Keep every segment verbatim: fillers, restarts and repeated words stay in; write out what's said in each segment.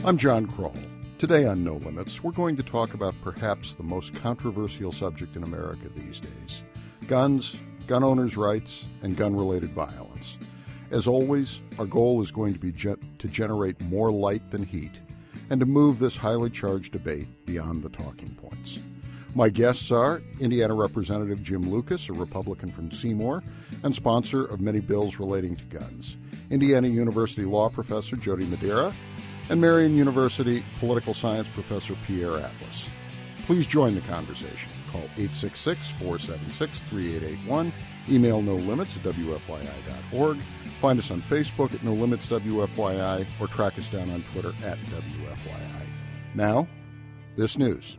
I'm John Kroll. Today on No Limits, we're going to talk about perhaps the most controversial subject in America these days: guns, gun owners' rights, and gun-related violence. As always, our goal is going to be ge- to generate more light than heat and to move this highly charged debate beyond the talking points. My guests are Indiana Representative Jim Lucas, a Republican from Seymour and sponsor of many bills relating to guns, Indiana University law professor Jody Madera, and Marian University political science professor Pierre Atlas. Please join the conversation. Call eight six six, four seven six, three eight eight one. Email no limits at w f y i dot org. Find us on Facebook at No Limits W F Y I or track us down on Twitter at W F Y I. Now, this news.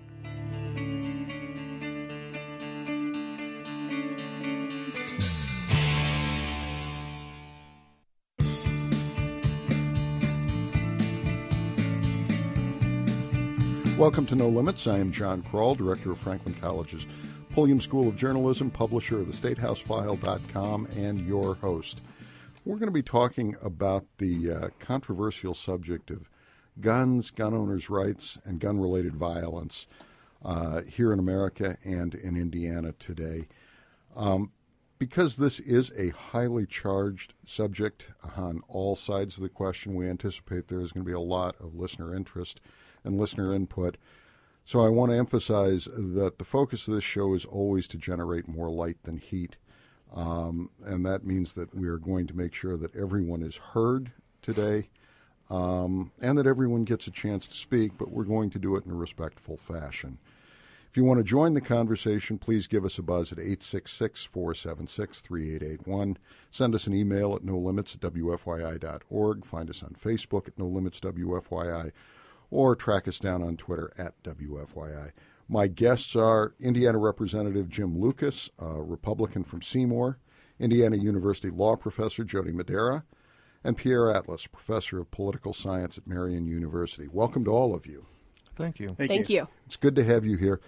Welcome to No Limits. I am John Kroll, director of Franklin College's Pulliam School of Journalism, publisher of the State House File dot com, and your host. We're going to be talking about the uh, controversial subject of guns, gun owners' rights, and gun-related violence uh, here in America and in Indiana today. Um, because this is a highly charged subject on all sides of the question, we anticipate there is going to be a lot of listener interest and listener input. So I want to emphasize that the focus of this show is always to generate more light than heat. Um, and that means that we are going to make sure that everyone is heard today um, and that everyone gets a chance to speak, but we're going to do it in a respectful fashion. If you want to join the conversation, please give us a buzz at eight six six, four seven six, three eight eight one. Send us an email at no limits at w f y i dot org. Find us on Facebook at No Limits W F Y I. Or track us down on Twitter at W F Y I. My guests are Indiana Representative Jim Lucas, a Republican from Seymour, Indiana University law professor Jody Madera, and Pierre Atlas, professor of political science at Marian University. Welcome to all of you. Thank you. Thank, Thank you. you. It's good to have you here.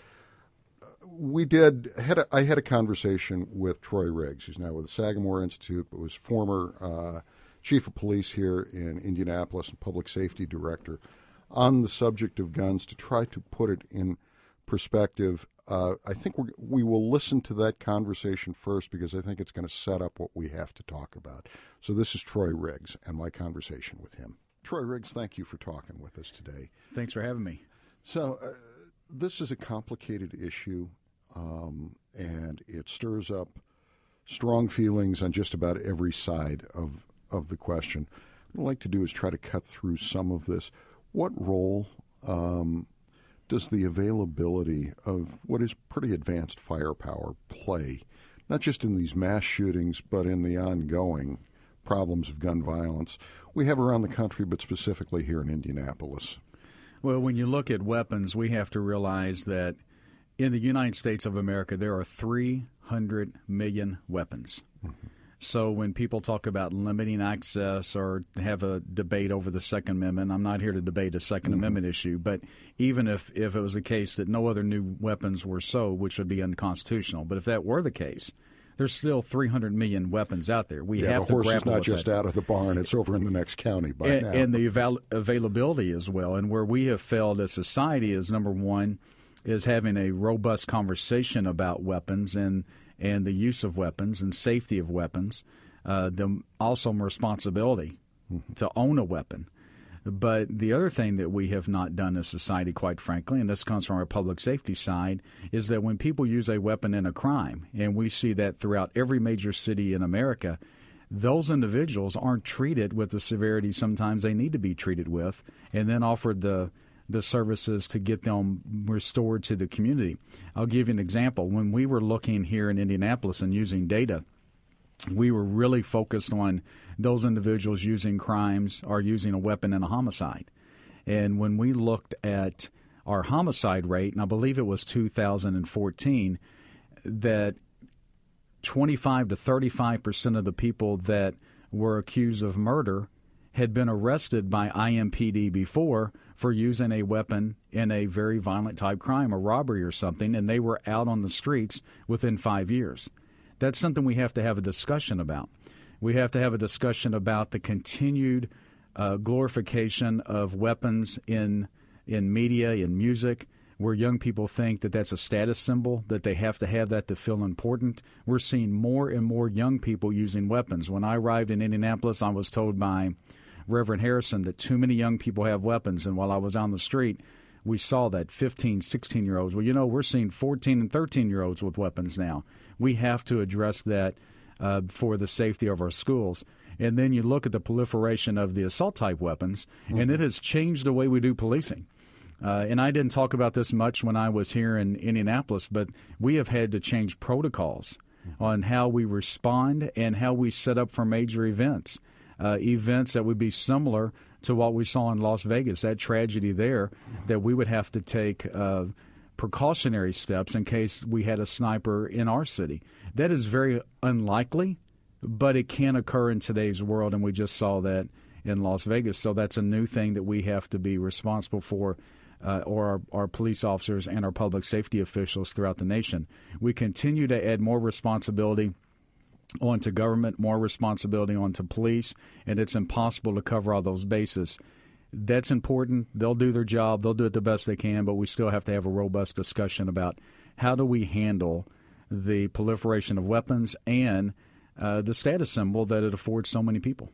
We did. Had a, I had a conversation with Troy Riggs, who's now with the Sagamore Institute, but was former uh, chief of police here in Indianapolis and public safety director, on the subject of guns to try to put it in perspective. Uh, I think we're, we will listen to that conversation first because I think it's going to set up what we have to talk about. So this is Troy Riggs and my conversation with him. Troy Riggs, thank you for talking with us today. Thanks for having me. So uh, this is a complicated issue, um, and it stirs up strong feelings on just about every side of, of the question. What I'd like to do is try to cut through some of this. What role um, does the availability of what is pretty advanced firepower play, not just in these mass shootings, but in the ongoing problems of gun violence we have around the country, but specifically here in Indianapolis? Well, when you look at weapons, we have to realize that in the United States of America, there are three hundred million weapons. Mm-hmm. So when people talk about limiting access or have a debate over the Second Amendment, I'm not here to debate a Second mm-hmm. Amendment issue, but even if, if it was the case that no other new weapons were sold, which would be unconstitutional, but if that were the case, there's still three hundred million weapons out there. We yeah, have the to horse grapple is not with just that. out of the barn, it's over in the next county by and, now. And the avail- availability as well. And where we have failed as society is, number one, is having a robust conversation about weapons and, and the use of weapons and safety of weapons. Uh, the also responsibility mm-hmm. to own a weapon. But the other thing that we have not done as society, quite frankly, and this comes from our public safety side, is that when people use a weapon in a crime, and we see that throughout every major city in America, those individuals aren't treated with the severity sometimes they need to be treated with, and then offered the the services to get them restored to the community. I'll give you an example. When we were looking here in Indianapolis and using data, we were really focused on those individuals using crimes or using a weapon in a homicide. And when we looked at our homicide rate, and I believe it was two thousand fourteen, that twenty-five to thirty-five percent of the people that were accused of murder had been arrested by I M P D before for using a weapon in a very violent type crime, a robbery or something, and they were out on the streets within five years. That's something we have to have a discussion about. We have to have a discussion about the continued uh, glorification of weapons in in media, in music, where young people think that that's a status symbol, that they have to have that to feel important. We're seeing more and more young people using weapons. When I arrived in Indianapolis, I was told by Reverend Harrison that too many young people have weapons, and while I was on the street, we saw that fifteen, sixteen-year-olds. Well, you know, we're seeing fourteen and thirteen-year-olds with weapons now. We have to address that uh, for the safety of our schools. And then you look at the proliferation of the assault-type weapons, mm-hmm. and it has changed the way we do policing. Uh, and I didn't talk about this much when I was here in Indianapolis, but we have had to change protocols mm-hmm. on how we respond and how we set up for major events, uh, events that would be similar to what we saw in Las Vegas, that tragedy there, mm-hmm. that we would have to take uh, precautionary steps in case we had a sniper in our city. That is very unlikely, but it can occur in today's world, and we just saw that in Las Vegas. So that's a new thing that we have to be responsible for. Uh, or our, our police officers and our public safety officials throughout the nation. We continue to add more responsibility onto government, more responsibility onto police, and it's impossible to cover all those bases. That's important. They'll do their job. They'll do it the best they can, but we still have to have a robust discussion about how do we handle the proliferation of weapons and uh, the status symbol that it affords so many people.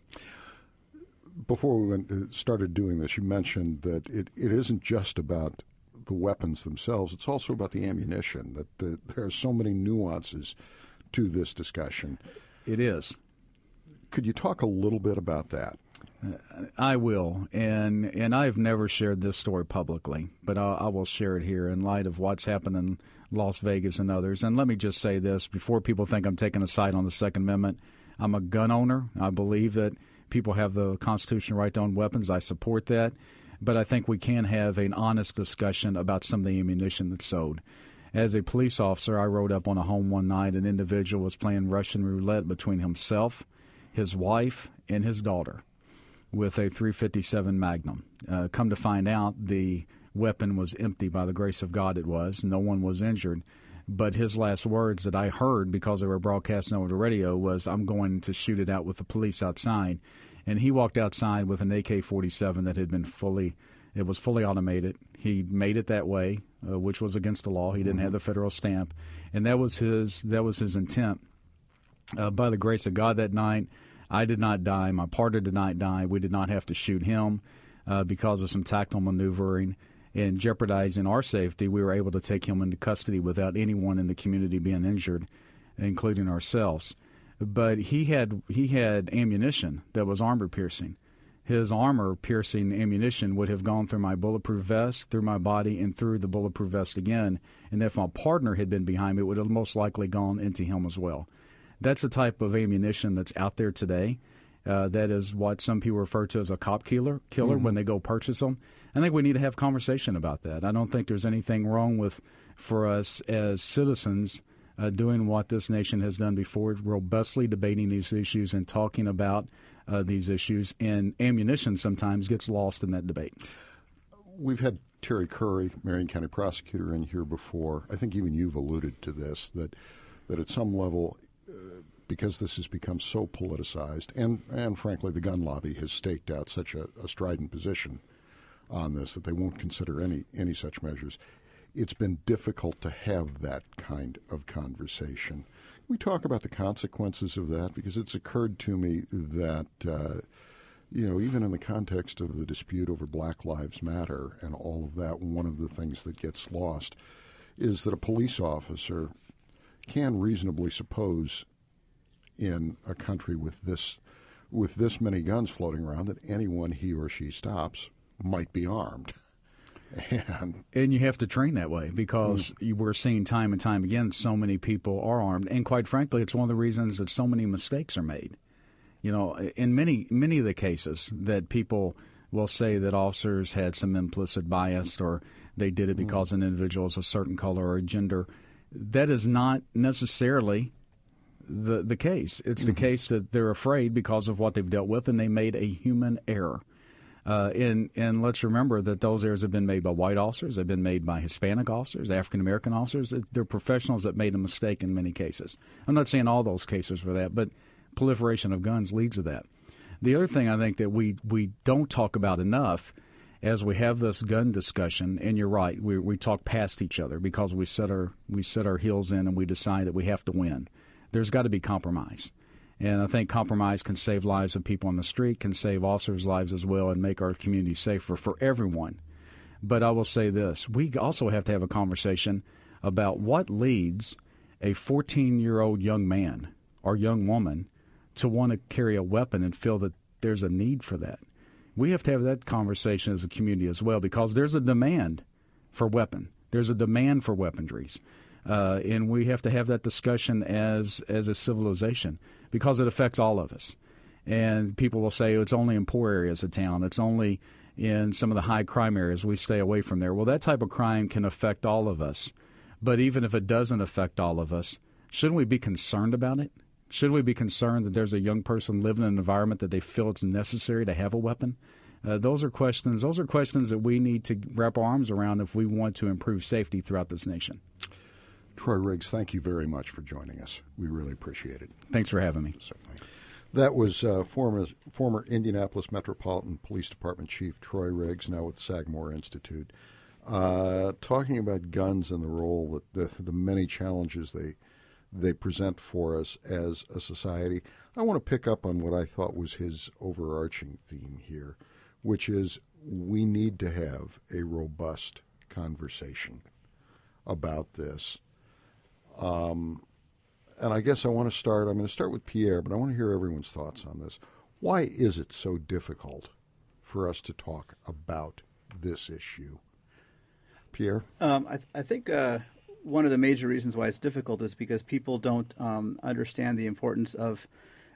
Before we went, started doing this, you mentioned that it, it isn't just about the weapons themselves. It's also about the ammunition, that the, there are so many nuances to this discussion. It is. Could you talk a little bit about that? Uh, I will, and and I've never shared this story publicly, but I, I will share it here in light of what's happened in Las Vegas and others. And let me just say this, before people think I'm taking a side on the Second Amendment, I'm a gun owner. I believe that people have the constitutional right to own weapons. I support that. But I think we can have an honest discussion about some of the ammunition that's sold. As a police officer, I rode up on a home one night. An individual was playing Russian roulette between himself, his wife, and his daughter with a three fifty-seven Magnum. Uh, come to find out, the weapon was empty. By the grace of God it was. No one was injured. But his last words that I heard, because they were broadcasting over the radio, was, "I'm going to shoot it out with the police outside." And he walked outside with an A K forty-seven that had been fully, it was fully automated. He made it that way, uh, which was against the law. He didn't mm-hmm. have the federal stamp, and that was his that was his intent. Uh, by the grace of God, that night, I did not die. My partner did not die. We did not have to shoot him uh, because of some tactical maneuvering. And jeopardizing our safety, we were able to take him into custody without anyone in the community being injured, including ourselves. But he had he had ammunition that was armor-piercing. His armor-piercing ammunition would have gone through my bulletproof vest, through my body, and through the bulletproof vest again. And if my partner had been behind me, it would have most likely gone into him as well. That's the type of ammunition that's out there today. Uh, that is what some people refer to as a cop killer, killer mm-hmm. when they go purchase them. I think we need to have a conversation about that. I don't think there's anything wrong with, for us as citizens, uh, doing what this nation has done before, robustly debating these issues and talking about uh, these issues. And ammunition sometimes gets lost in that debate. We've had Terry Curry, Marion County prosecutor, in here before. I think even you've alluded to this, that that at some level, uh, because this has become so politicized, and, and frankly the gun lobby has staked out such a, a strident position on this that they won't consider any any such measures. It's been difficult to have that kind of conversation. We talk about the consequences of that, because it's occurred to me that, uh, you know, even in the context of the dispute over Black Lives Matter and all of that, one of the things that gets lost is that a police officer can reasonably suppose in a country with this with this many guns floating around that anyone he or she stops might be armed. And, and you have to train that way, because mm. you, we're seeing time and time again so many people are armed. And quite frankly, it's one of the reasons that so many mistakes are made. You know, in many, many of the cases that people will say that officers had some implicit bias or they did it because mm. an individual is a certain color or gender, that is not necessarily the, the case. It's mm-hmm. the case that they're afraid because of what they've dealt with, and they made a human error. Uh, and, and let's remember that those errors have been made by white officers, they've been made by Hispanic officers, African-American officers. They're professionals that made a mistake in many cases. I'm not saying all those cases were that, but proliferation of guns leads to that. The other thing I think that we, we don't talk about enough as we have this gun discussion, and you're right, we we talk past each other because we set our we set our heels in and we decide that we have to win. There's got to be compromise. And I think compromise can save lives of people on the street, can save officers' lives as well, and make our community safer for everyone. But I will say this. We also have to have a conversation about what leads a fourteen-year-old young man or young woman to want to carry a weapon and feel that there's a need for that. We have to have that conversation as a community as well, because there's a demand for weapon. There's a demand for weaponries. Uh, and we have to have that discussion as as a civilization, because it affects all of us. And people will say, oh, it's only in poor areas of town. It's only in some of the high crime areas. We stay away from there. Well, that type of crime can affect all of us. But even if it doesn't affect all of us, shouldn't we be concerned about it? Should we be concerned that there's a young person living in an environment that they feel it's necessary to have a weapon? Uh, those are questions. Those are questions that we need to wrap our arms around if we want to improve safety throughout this nation. Troy Riggs, thank you very much for joining us. We really appreciate it. Thanks for having me. Certainly. That was uh, former former Indianapolis Metropolitan Police Department Chief Troy Riggs, now with the Sagamore Institute, uh, talking about guns and the role that the, the many challenges they they present for us as a society. I want to pick up on what I thought was his overarching theme here, which is we need to have a robust conversation about this. Um, and I guess I want to start, I'm going to start with Pierre, but I want to hear everyone's thoughts on this. Why is it so difficult for us to talk about this issue? Pierre? Um, I, th- I think uh, one of the major reasons why it's difficult is because people don't um, understand the importance of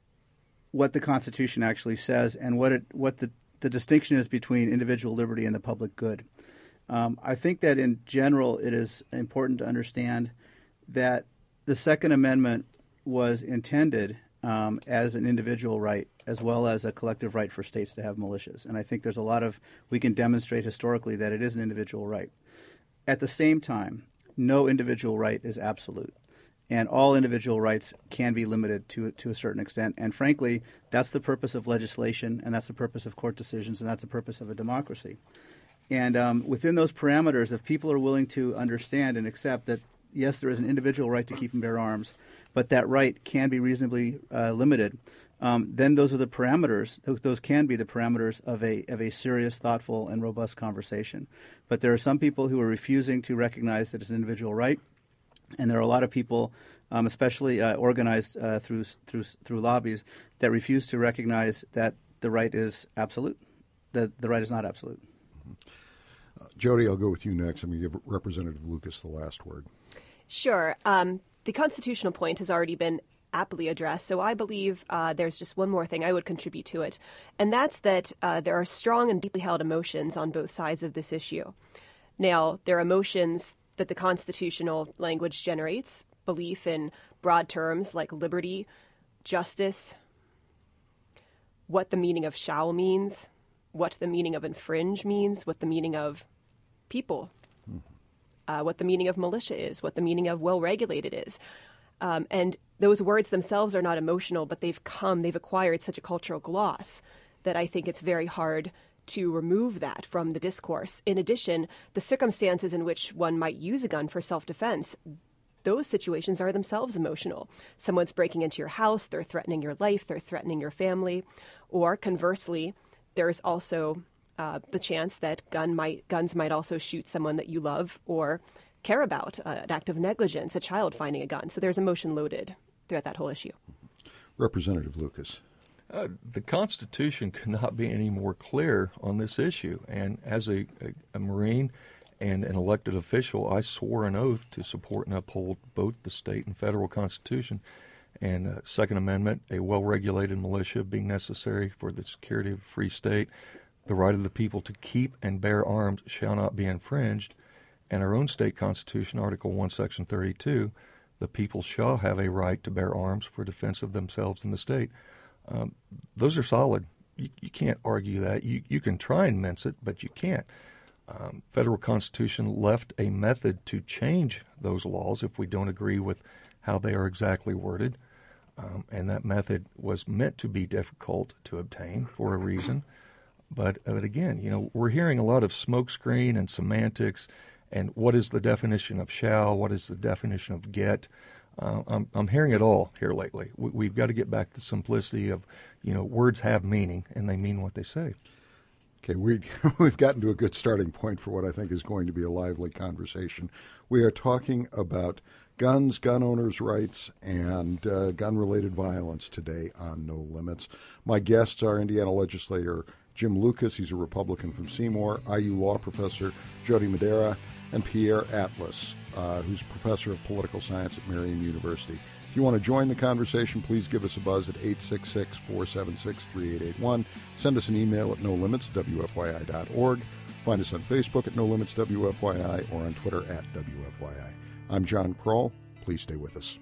what the Constitution actually says and what it what the, the distinction is between individual liberty and the public good. Um, I think that in general it is important to understand that the Second Amendment was intended um, as an individual right as well as a collective right for states to have militias. And I think there's a lot of, we can demonstrate historically that it is an individual right. At the same time, no individual right is absolute. And all individual rights can be limited to to a certain extent. And frankly, that's the purpose of legislation, and that's the purpose of court decisions, and that's the purpose of a democracy. And um, within those parameters, if people are willing to understand and accept that, yes, there is an individual right to keep and bear arms, but that right can be reasonably uh, limited, um, then those are the parameters, those, those can be the parameters of a of a serious, thoughtful, and robust conversation. But there are some people who are refusing to recognize that it's an individual right, and there are a lot of people, um, especially uh, organized uh, through through through lobbies, that refuse to recognize that the right is absolute, that the right is not absolute. Mm-hmm. uh, Jody, I'll go with you next. I'm going to give Representative Lucas the last word. Sure. Um, the constitutional point has already been aptly addressed, so I believe uh, there's just one more thing I would contribute to it, and that's that uh, there are strong and deeply held emotions on both sides of this issue. Now, there are emotions that the constitutional language generates, belief in broad terms like liberty, justice, what the meaning of shall means, what the meaning of infringe means, what the meaning of people, mm-hmm. uh, what the meaning of militia is, what the meaning of well-regulated is. Um, and those words themselves are not emotional, but they've come, they've acquired such a cultural gloss that I think it's very hard to remove that from the discourse. In addition, the circumstances in which one might use a gun for self-defense, those situations are themselves emotional. Someone's breaking into your house, they're threatening your life, they're threatening your family. Or conversely, there's also uh, the chance that gun might, guns might also shoot someone that you love or care about, uh, an act of negligence, a child finding a gun. So there's emotion loaded throughout that whole issue. Representative Lucas. Uh, the Constitution could not be any more clear on this issue. And as a, a, a Marine and an elected official, I swore an oath to support and uphold both the state and federal Constitution. And uh, Second Amendment, a well-regulated militia being necessary for the security of a free state, the right of the people to keep and bear arms shall not be infringed, and our own state constitution, Article one, Section thirty-two, the people shall have a right to bear arms for defense of themselves and the state. Um, those are solid. You, you can't argue that. You, you can try and mince it, but you can't. Um, federal Constitution left a method to change those laws if we don't agree with how they are exactly worded. Um, and that method was meant to be difficult to obtain for a reason. But, but again, you know, we're hearing a lot of smokescreen and semantics, and what is the definition of shall, what is the definition of get. Uh, I'm, I'm hearing it all here lately. We, we've got to get back to the simplicity of, you know, words have meaning, and they mean what they say. Okay, we, we've gotten to a good starting point for what I think is going to be a lively conversation. We are talking about guns, gun owners' rights, and uh, gun-related violence today on No Limits. My guests are Indiana legislator Jim Lucas, he's a Republican from Seymour, I U law professor Jody Madera, and Pierre Atlas, uh, who's professor of political science at Marian University. If you want to join the conversation, please give us a buzz at eight six six, four seven six, three eight eight one. Send us an email at no limits w f y i dot org. Find us on Facebook at No Limits W F Y I or on Twitter at W F Y I. I'm John Kroll. Please stay with us.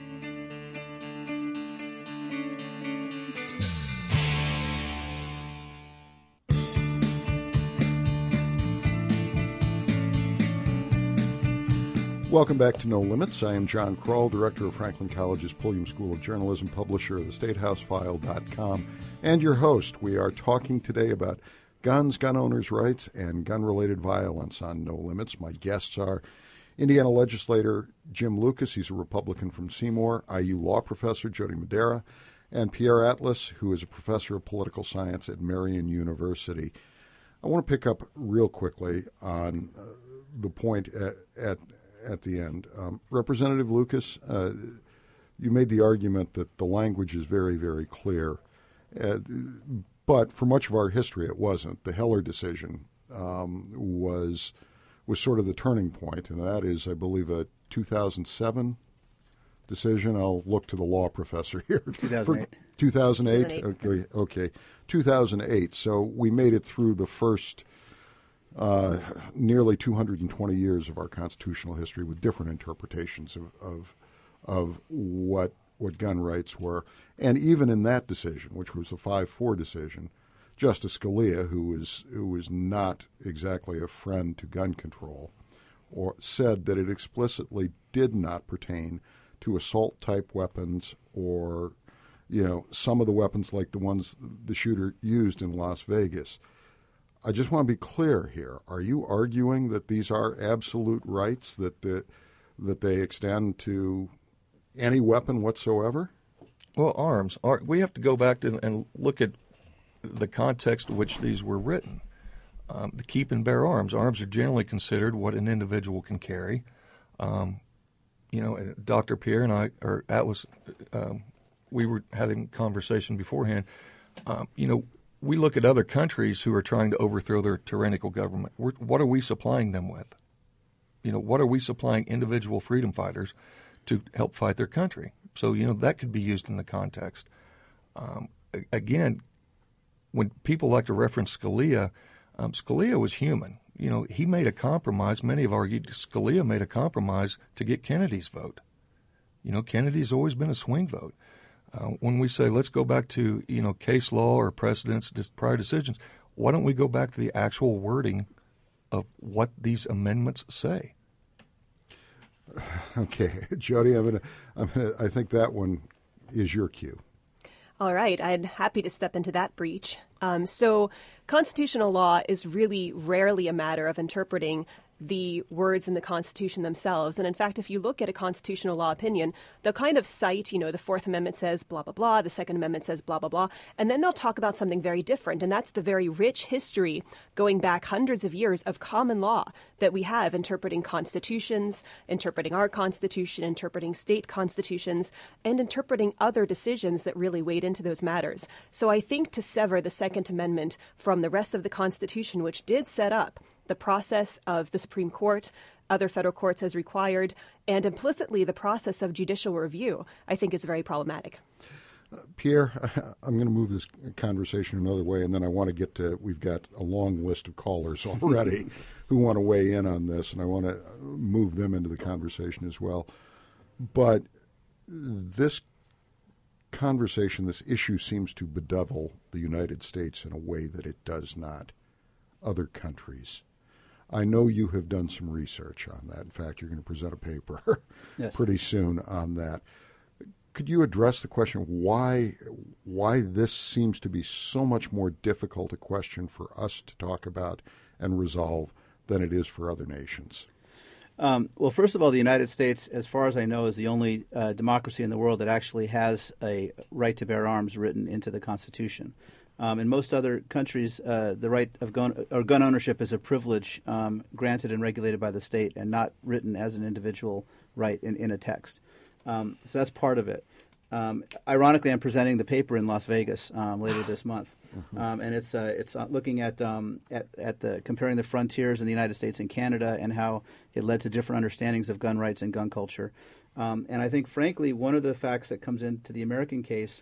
Welcome back to No Limits. I am John Kroll, director of Franklin College's Pulliam School of Journalism, publisher of the state house file dot com, and your host. We are talking today about guns, gun owners' rights, and gun-related violence on No Limits. My guests are Indiana legislator Jim Lucas, he's a Republican from Seymour, I U law professor Jody Madera, and Pierre Atlas, who is a professor of political science at Marian University. I want to pick up real quickly on uh, the point at, at at the end. Um, Representative Lucas, uh, you made the argument that the language is very, very clear, uh, but for much of our history it wasn't. The Heller decision um, was was sort of the turning point, and that is, I believe, a two thousand seven decision. I'll look to the law professor here. two thousand eight. two thousand eight? two thousand eight. Okay, okay. two thousand eight. So we made it through the first Uh, nearly two hundred twenty years of our constitutional history with different interpretations of, of of what what gun rights were. And even in that decision, which was a five four decision, Justice Scalia, who was who was not exactly a friend to gun control, or said that it explicitly did not pertain to assault-type weapons or, you know, some of the weapons like the ones the shooter used in Las Vegas. I just want to be clear here. Are you arguing that these are absolute rights, that the, that they extend to any weapon whatsoever? Well, arms. Are, we have to go back to and look at the context in which these were written. Um, the keep and bear arms. Arms are generally considered what an individual can carry. Um, you know, Doctor Pierre and I, or Atlas, um, we were having a conversation beforehand. Um, you know, we look at other countries who are trying to overthrow their tyrannical government. We're, what are we supplying them with? You know, what are we supplying individual freedom fighters to help fight their country? So, you know, that could be used in the context. Um, again, when people like to reference Scalia, um, Scalia was human. You know, he made a compromise. Many have argued Scalia made a compromise to get Kennedy's vote. You know, Kennedy's always been a swing vote. Uh, when we say let's go back to, you know, case law or precedents, prior decisions, why don't we go back to the actual wording of what these amendments say? Okay, Jody, I'm gonna, I'm gonna, I think that one is your cue. All right, I'm happy to step into that breach. Um, so constitutional law is really rarely a matter of interpreting the words in the Constitution themselves. And in fact, if you look at a constitutional law opinion, they'll kind of cite, you know, the Fourth Amendment says blah, blah, blah, the Second Amendment says blah, blah, blah, and then they'll talk about something very different. And that's the very rich history going back hundreds of years of common law that we have interpreting constitutions, interpreting our Constitution, interpreting state constitutions, and interpreting other decisions that really wade into those matters. So I think to sever the Second Amendment from the rest of the Constitution, which did set up the process of the Supreme Court, other federal courts as required, and implicitly the process of judicial review, I think is very problematic. Uh, Pierre, I'm going to move this conversation another way, and then I want to get to, we've got a long list of callers already who want to weigh in on this, and I want to move them into the conversation as well. But this conversation, this issue seems to bedevil the United States in a way that it does not other countries. I know you have done some research on that. In fact, you're going to present a paper yes. pretty soon on that. could you address the question why why this seems to be so much more difficult a question for us to talk about and resolve than it is for other nations? Um, well, first of all, the United States, as far as I know, is the only uh, democracy in the world that actually has a right to bear arms written into the Constitution. Um, in most other countries, uh, the right of gun or gun ownership is a privilege um, granted and regulated by the state and not written as an individual right in, in a text. Um, so that's part of it. Um, ironically, I'm presenting the paper in Las Vegas um, later this month, mm-hmm. um, and it's uh, it's looking at um, at at the comparing the frontiers in the United States and Canada and how it led to different understandings of gun rights and gun culture. Um, and I think, frankly, one of the facts that comes into the American case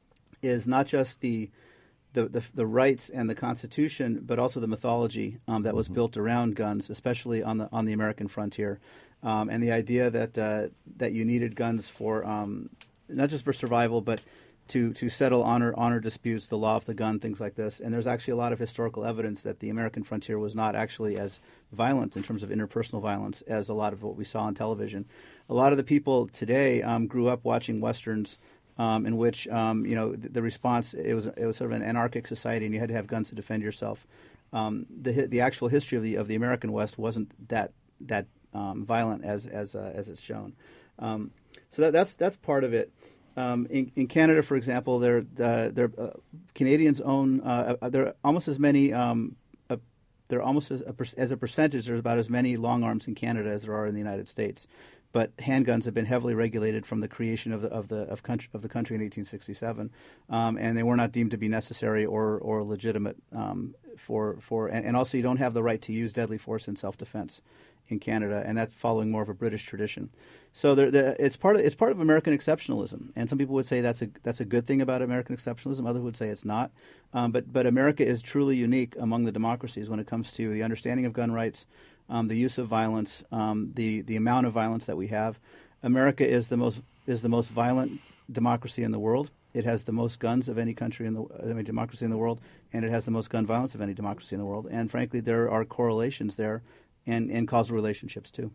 is not just the the the, the rights and the Constitution, but also the mythology um, that was mm-hmm. built around guns, especially on the on the American frontier, um, and the idea that uh, that you needed guns for um, not just for survival, but to, to settle honor honor disputes, the law of the gun, things like this. And there's actually a lot of historical evidence that the American frontier was not actually as violent in terms of interpersonal violence as a lot of what we saw on television. A lot of the people today um, grew up watching Westerns um, in which, um, you know, the, the response, it was it was sort of an anarchic society and you had to have guns to defend yourself. Um, the the actual history of the of the American West wasn't that that um, violent as as uh, as it's shown. Um, so that, that's that's part of it. Um, in, in Canada, for example, they're, uh, they're, uh, Canadians own uh, there are almost as many. Um, uh, there are almost as a, as a percentage. There's about as many long arms in Canada as there are in the United States. But handguns have been heavily regulated from the creation of the of the of country of the country in eighteen sixty-seven, um, and they were not deemed to be necessary or or legitimate um, for for. And, and also, you don't have the right to use deadly force in self-defense in Canada, and that's following more of a British tradition. So there, there, it's part of it's part of American exceptionalism, and some people would say that's a that's a good thing about American exceptionalism. Others would say it's not. Um, but but America is truly unique among the democracies when it comes to the understanding of gun rights, um, the use of violence, um, the the amount of violence that we have. America is the most is the most violent democracy in the world. It has the most guns of any country in the any democracy in the world, and it has the most gun violence of any democracy in the world. And frankly, there are correlations there. And, and causal relationships, too.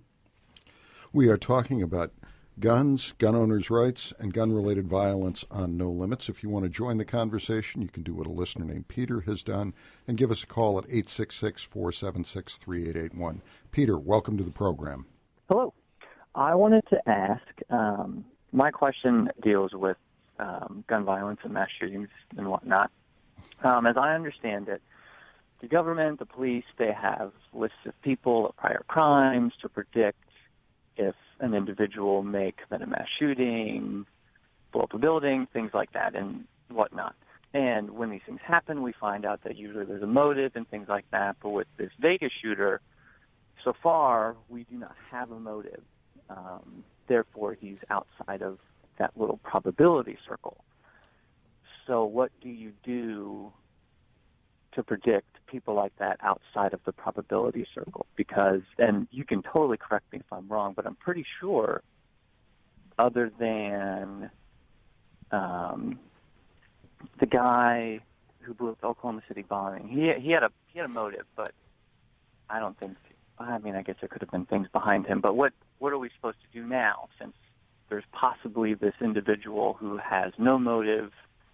We are talking about guns, gun owners' rights, and gun-related violence on No Limits. If you want to join the conversation, you can do what a listener named Peter has done and give us a call at eight six six, four seven six, three eight eight one. Peter, welcome to the program. Hello. I wanted to ask, um, my question deals with um, gun violence and mass shootings and whatnot. Um, as I understand it, the government, the police, they have lists of people of prior crimes to predict if an individual may commit a mass shooting, blow up a building, things like that and whatnot. And when these things happen, we find out that usually there's a motive and things like that. But with this Vegas shooter, so far, we do not have a motive. Um, therefore, he's outside of that little probability circle. So what do you do to predict people like that outside of the probability circle? Because, and you can totally correct me if I'm wrong, but I'm pretty sure other than um, the guy who blew up the Oklahoma City bombing, he he had a he had a motive, but I don't think, I mean, I guess there could have been things behind him, but what, what are we supposed to do now since there's possibly this individual who has no motive,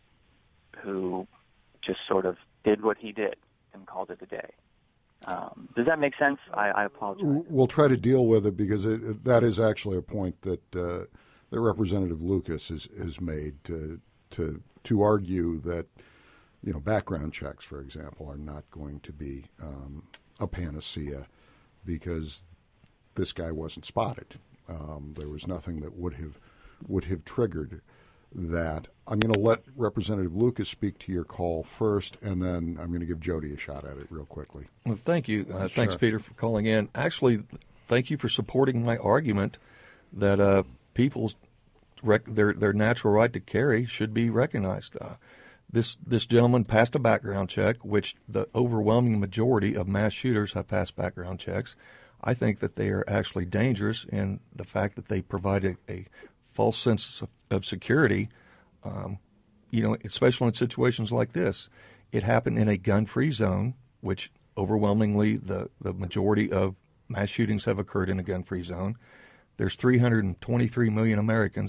who just sort of did what he did and called it a day? Um, does that make sense? I, I apologize. We'll try to deal with it because it, it, that is actually a point that uh, that Representative Lucas has, has made to to to argue that, you know, background checks, for example, are not going to be um, a panacea because this guy wasn't spotted. Um, there was nothing that would have would have triggered that. I'm going to let Representative Lucas speak to your call first, and then I'm going to give Jody a shot at it real quickly. Well, thank you. Uh, sure. Thanks, Peter, for calling in. Actually, thank you for supporting my argument that uh, people's rec- their their natural right to carry should be recognized. Uh, this this gentleman passed a background check, which the overwhelming majority of mass shooters have passed background checks. I think that they are actually dangerous in the fact that they provide a, a false sense of, of security, um, you know, especially in situations like this. It happened in a gun-free zone, which overwhelmingly the, the majority of mass shootings have occurred in a gun-free zone. There's three hundred twenty-three million Americans.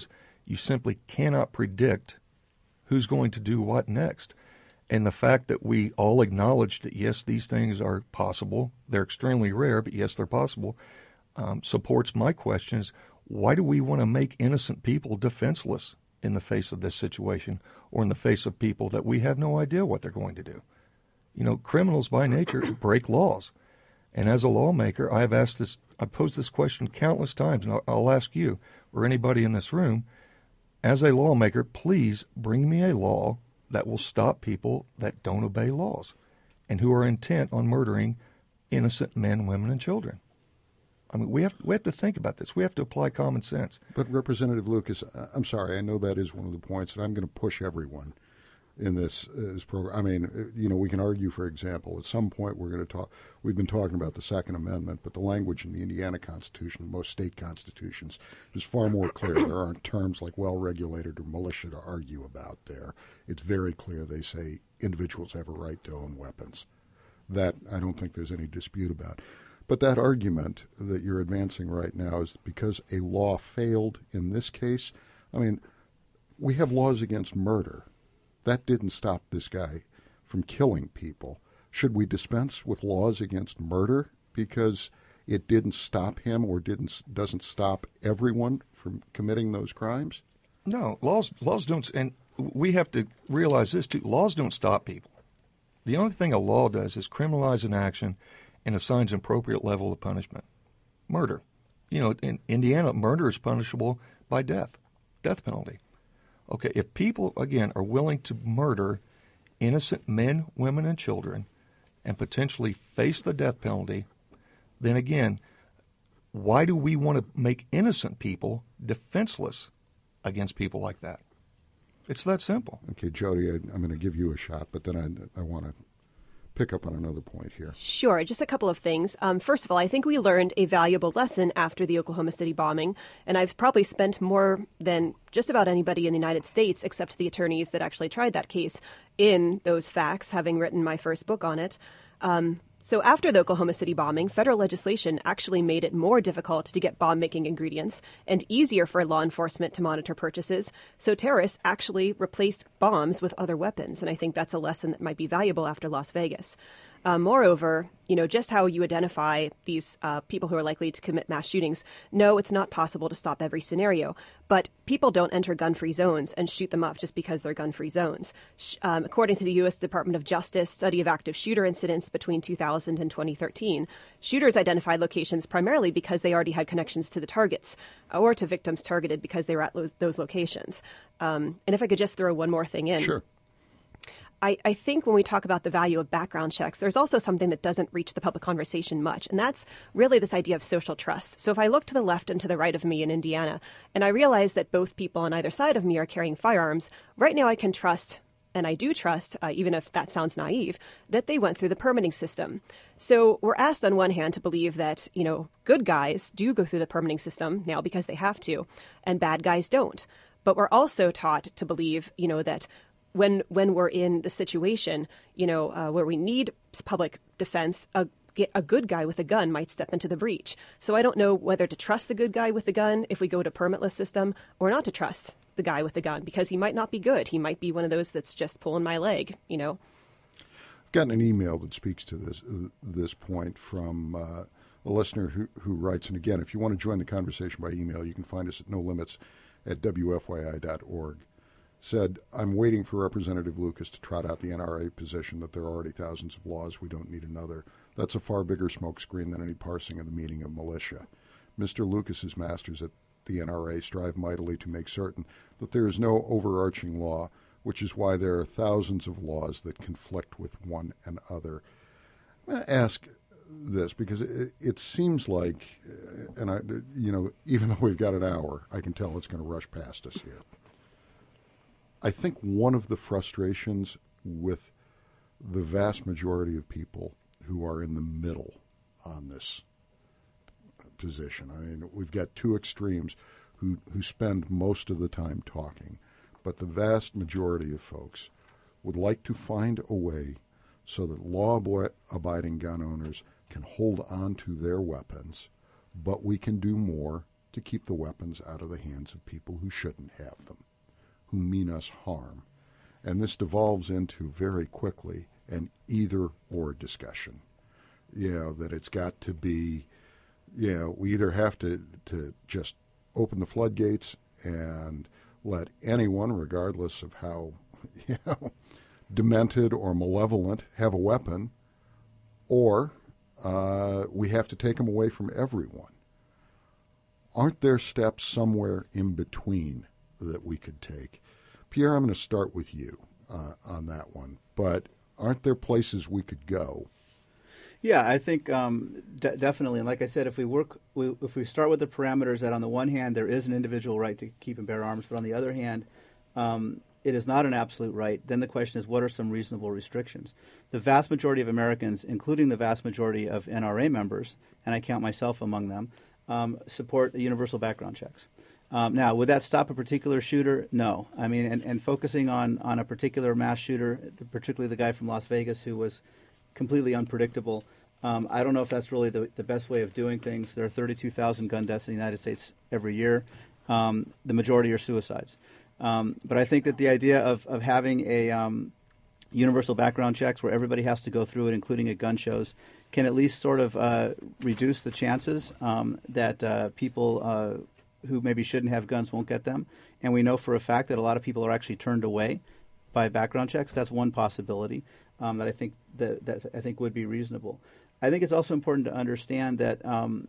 You simply cannot predict who's going to do what next. And the fact that we all acknowledge that, yes, these things are possible, they're extremely rare, but yes, they're possible, um, supports my questions. Why do we want to make innocent people defenseless in the face of this situation, or in the face of people that we have no idea what they're going to do? You know, criminals by nature break laws. And as a lawmaker, I have asked this, I've posed this question countless times, and I'll, I'll ask you or anybody in this room, as a lawmaker, please bring me a law that will stop people that don't obey laws and who are intent on murdering innocent men, women, and children. I mean, we have we have to think about this. We have to apply common sense. But Representative Lucas, I'm sorry, I know that is one of the points, and I'm going to push everyone in this, uh, this program. I mean, you know, we can argue, for example, at some point we're going to talk, we've been talking about the Second Amendment, but the language in the Indiana Constitution, most state constitutions, is far more clear. There aren't terms like well-regulated or militia to argue about there. It's very clear they say individuals have a right to own weapons. That I don't think there's any dispute about. But that argument that you're advancing right now is because a law failed in this case. I mean, we have laws against murder. That didn't stop this guy from killing people. Should we dispense with laws against murder because it didn't stop him or didn't doesn't stop everyone from committing those crimes? No, laws laws don't, and we have to realize this too. Laws don't stop people. The only thing a law does is criminalize an action and assigns an appropriate level of punishment. Murder. You know, in Indiana, murder is punishable by death, death penalty. Okay, if people, again, are willing to murder innocent men, women, and children and potentially face the death penalty, then again, why do we want to make innocent people defenseless against people like that? It's that simple. Okay, Jody, I, I'm going to give you a shot, but then I, I want to pick up on another point here. Sure. Just a couple of things. Um, first of all, I think we learned a valuable lesson after the Oklahoma City bombing, and I've probably spent more than just about anybody in the United States, except the attorneys that actually tried that case, in those facts, having written my first book on it. Um, So after the Oklahoma City bombing, federal legislation actually made it more difficult to get bomb-making ingredients and easier for law enforcement to monitor purchases. So terrorists actually replaced bombs with other weapons, and I think that's a lesson that might be valuable after Las Vegas. Uh, moreover, you know, just how you identify these uh, people who are likely to commit mass shootings. No, it's not possible to stop every scenario, but people don't enter gun-free zones and shoot them up just because they're gun-free zones. Sh- um, according to the U S Department of Justice study of active shooter incidents between two thousand and twenty thirteen, shooters identified locations primarily because they already had connections to the targets or to victims targeted because they were at lo- those locations. Um, and if I could just throw one more thing in. Sure. I, I think when we talk about the value of background checks, there's also something that doesn't reach the public conversation much, and that's really this idea of social trust. So if I look to the left and to the right of me in Indiana, and I realize that both people on either side of me are carrying firearms, right now I can trust, and I do trust, uh, even if that sounds naive, that they went through the permitting system. So we're asked on one hand to believe that, you know, good guys do go through the permitting system now because they have to, and bad guys don't. But we're also taught to believe, you know, that when when we're in the situation, you know, uh, where we need public defense, a, a good guy with a gun might step into the breach. So I don't know whether to trust the good guy with the gun if we go to permitless system or not to trust the guy with the gun because he might not be good. He might be one of those that's just pulling my leg, you know. I've gotten an email that speaks to this uh, this point from uh, a listener who, who writes, and again, if you want to join the conversation by email, you can find us at no limits at w f y i dot org. Said, I'm waiting for Representative Lucas to trot out the N R A position that there are already thousands of laws, we don't need another. That's a far bigger smokescreen than any parsing of the meaning of militia. Mister Lucas's masters at the N R A strive mightily to make certain that there is no overarching law, which is why there are thousands of laws that conflict with one another. I'm going to ask this because it, it seems like, and I, you know, even though we've got an hour, I can tell it's going to rush past us here. I think one of the frustrations with the vast majority of people who are in the middle on this position, I mean, we've got two extremes who, who spend most of the time talking, but the vast majority of folks would like to find a way so that law-abiding gun owners can hold on to their weapons, but we can do more to keep the weapons out of the hands of people who shouldn't have them, who mean us harm. And this devolves into very quickly an either-or discussion. You know, that it's got to be, you know, we either have to, to just open the floodgates and let anyone, regardless of how, you know, demented or malevolent, have a weapon, or uh, we have to take them away from everyone. Aren't there steps somewhere in between that we could take? Pierre, I'm going to start with you uh, on that one, but aren't there places we could go? Yeah, I think um, de- definitely. And like I said, if we work, we, if we start with the parameters that on the one hand there is an individual right to keep and bear arms, but on the other hand, um, it is not an absolute right, then the question is, what are some reasonable restrictions? The vast majority of Americans, including the vast majority of N R A members, and I count myself among them, um, support universal background checks. Um, now, would that stop a particular shooter? No. I mean, and, and focusing on, on a particular mass shooter, particularly the guy from Las Vegas who was completely unpredictable, um, I don't know if that's really the, the best way of doing things. There are thirty-two thousand gun deaths in the United States every year. Um, the majority are suicides. Um, but I think that the idea of, of having a um, universal background checks where everybody has to go through it, including at gun shows, can at least sort of uh, reduce the chances um, that uh, people uh, who maybe shouldn't have guns won't get them. And we know for a fact that a lot of people are actually turned away by background checks. That's one possibility um, that I think that, that I think would be reasonable. I think it's also important to understand that um,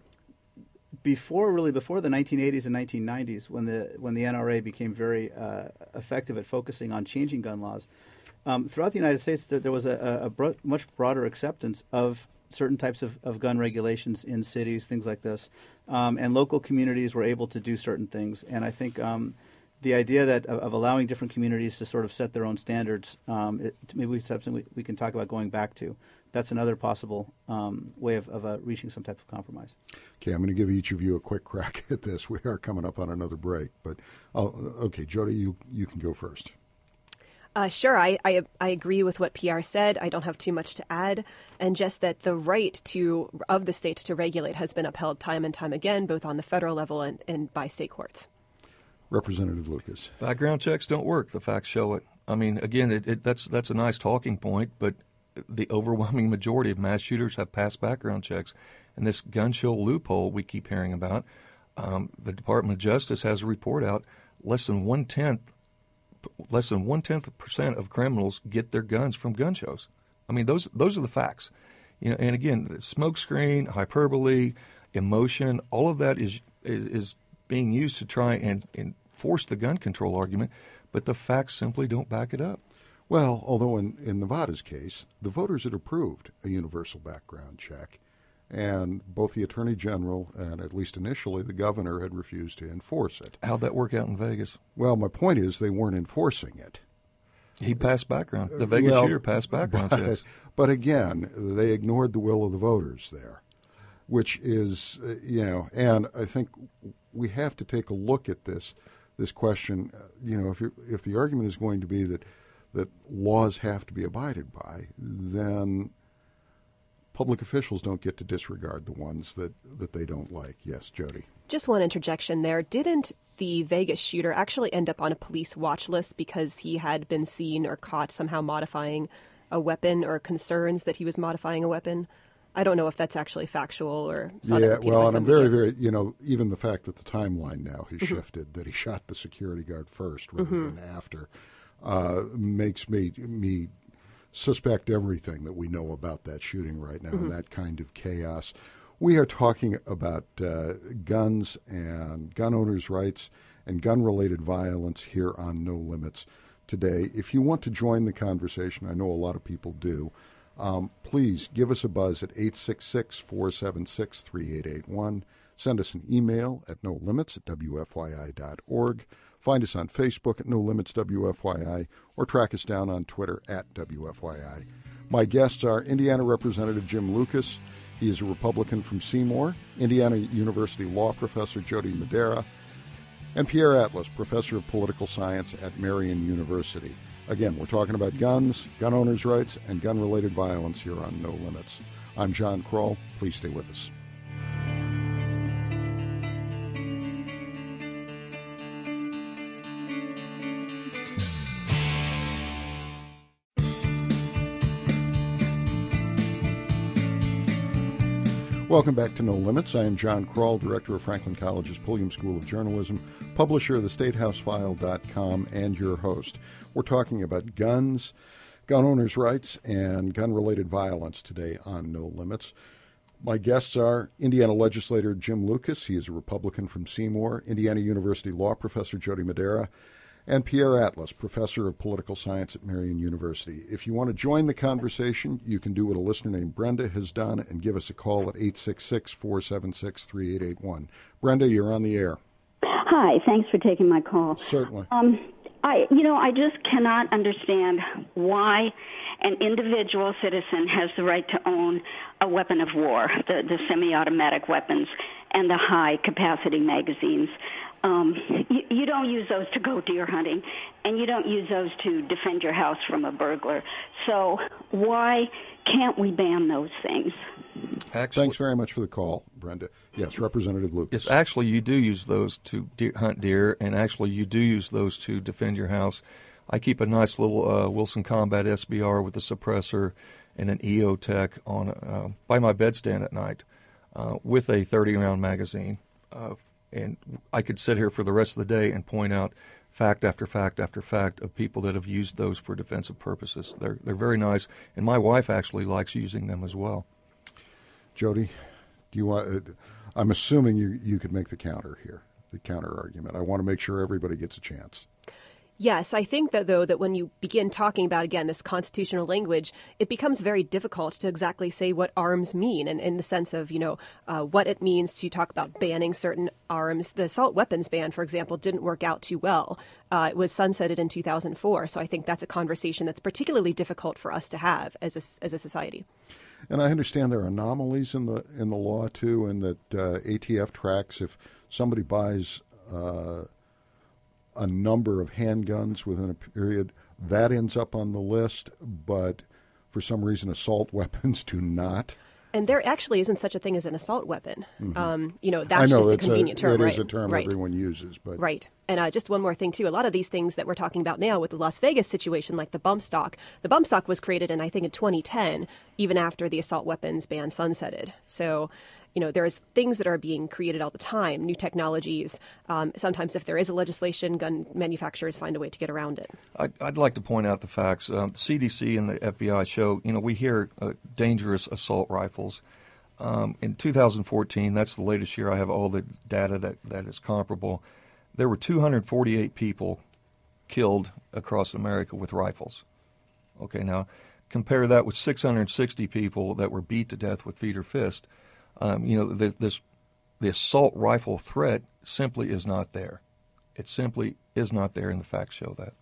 before really before the nineteen eighties and nineteen nineties, when the when the N R A became very uh, effective at focusing on changing gun laws, um, throughout the United States there, there was a, a bro- much broader acceptance of certain types of, of gun regulations in cities, things like this, um, and local communities were able to do certain things. And I think um, the idea that of, of allowing different communities to sort of set their own standards, um, it, maybe it's something we, we can talk about going back to. That's another possible um, way of, of uh, reaching some type of compromise. Okay, I'm going to give each of you a quick crack at this. We are coming up on another break, but I'll, okay, Jody, you you can go first. Uh, sure, I, I I agree with what Pierre said. I don't have too much to add, and just that the right to of the state to regulate has been upheld time and time again, both on the federal level and, and by state courts. Representative Lucas. Background checks don't work. The facts show it. I mean, again, it, it, that's that's a nice talking point, but the overwhelming majority of mass shooters have passed background checks. And this gun show loophole we keep hearing about, um, the Department of Justice has a report out, less than one-tenth less than one-tenth percent of criminals get their guns from gun shows. I mean, those those are the facts. You know, and again, smokescreen, hyperbole, emotion, all of that is is, is being used to try and, and force the gun control argument, but the facts simply don't back it up. Well, although in, in Nevada's case, the voters had approved a universal background check, and both the Attorney General and, at least initially, the governor had refused to enforce it. How'd that work out in Vegas? Well, my point is they weren't enforcing it. He passed background. The Vegas well, shooter passed background but, checks. But again, they ignored the will of the voters there, which is, uh, you know, and I think we have to take a look at this this question. Uh, you know, if you're, if the argument is going to be that that laws have to be abided by, then public officials don't get to disregard the ones that, that they don't like. Yes, Jody. Just one interjection there. Didn't the Vegas shooter actually end up on a police watch list because he had been seen or caught somehow modifying a weapon or concerns that he was modifying a weapon? I don't know if that's actually factual or yeah. Well, and I'm very, very, you know, even the fact that the timeline now has mm-hmm. shifted, that he shot the security guard first rather mm-hmm. than after, uh, makes me me suspect everything that we know about that shooting right now mm-hmm. and that kind of chaos. We are talking about uh, guns and gun owners' rights and gun-related violence here on No Limits today. If you want to join the conversation, I know a lot of people do, um, please give us a buzz at eight six six, four seven six, three eight eight one. Send us an email at no limits at w f y i dot org. Find us on Facebook at No Limits W F Y I, or track us down on Twitter at W F Y I. My guests are Indiana Representative Jim Lucas. He is a Republican from Seymour, Indiana University law professor Jody Madera, and Pierre Atlas, professor of political science at Marian University. Again, we're talking about guns, gun owners' rights, and gun-related violence here on No Limits. I'm John Kroll. Please stay with us. Welcome back to No Limits. I am John Kroll, Director of Franklin College's Pulliam School of Journalism, publisher of the state house file dot com, and your host. We're talking about guns, gun owners' rights, and gun-related violence today on No Limits. My guests are Indiana legislator Jim Lucas. He is a Republican from Seymour, Indiana University law professor Jody Madera, and Pierre Atlas, professor of political science at Marian University. If you want to join the conversation, you can do what a listener named Brenda has done and give us a call at eight six six, four seven six, three eight eight one. Brenda, you're on the air. Hi, thanks for taking my call. Certainly. Um, I, you know, I just cannot understand why an individual citizen has the right to own a weapon of war, the, the semi-automatic weapons and the high-capacity magazines. Um, you, you don't use those to go deer hunting, and you don't use those to defend your house from a burglar. So why can't we ban those things? Actually, Thanks very much for the call, Brenda. Yes, Representative Lucas. Yes, actually, you do use those to deer, hunt deer, and actually, you do use those to defend your house. I keep a nice little uh, Wilson Combat S B R with a suppressor and an E O Tech on uh, by my bedstand at night uh, with a thirty round magazine. Uh, and I could sit here for the rest of the day and point out fact after fact after fact of people that have used those for defensive purposes. They're they're very nice, and my wife actually likes using them as well. Jody, do you want? Uh, I'm assuming you you could make the counter here, the counter argument. I want to make sure everybody gets a chance. Yes, I think that, though, that when you begin talking about, again, this constitutional language, it becomes very difficult to exactly say what arms mean, and in the sense of, you know, uh, what it means to talk about banning certain arms. The assault weapons ban, for example, didn't work out too well. Uh, it was sunsetted in two thousand four, so I think that's a conversation that's particularly difficult for us to have as a, as a society. And I understand there are anomalies in the in the law, too, and that uh, A T F tracks if somebody buys uh, a number of handguns within a period, that ends up on the list, but for some reason assault weapons do not. And there actually isn't such a thing as an assault weapon. Mm-hmm. Um, you know, that's I know, just a it's convenient a, term, it right? is a term right. everyone uses. But Right. And uh, just one more thing, too. A lot of these things that we're talking about now with the Las Vegas situation, like the bump stock, the bump stock was created in, I think, in twenty ten, even after the assault weapons ban sunsetted. So, you know, there's things that are being created all the time, new technologies. Um, sometimes if there is a legislation, gun manufacturers find a way to get around it. I'd, I'd like to point out the facts. Um, the C D C and the F B I show, you know, we hear uh, dangerous assault rifles. Um, in two thousand fourteen, that's the latest year I have all the data that, that is comparable, there were two hundred forty-eight people killed across America with rifles. Okay, now compare that with six hundred sixty people that were beat to death with feet or fist. Um, you know, the, this the assault rifle threat simply is not there. It simply is not there, and the facts show that.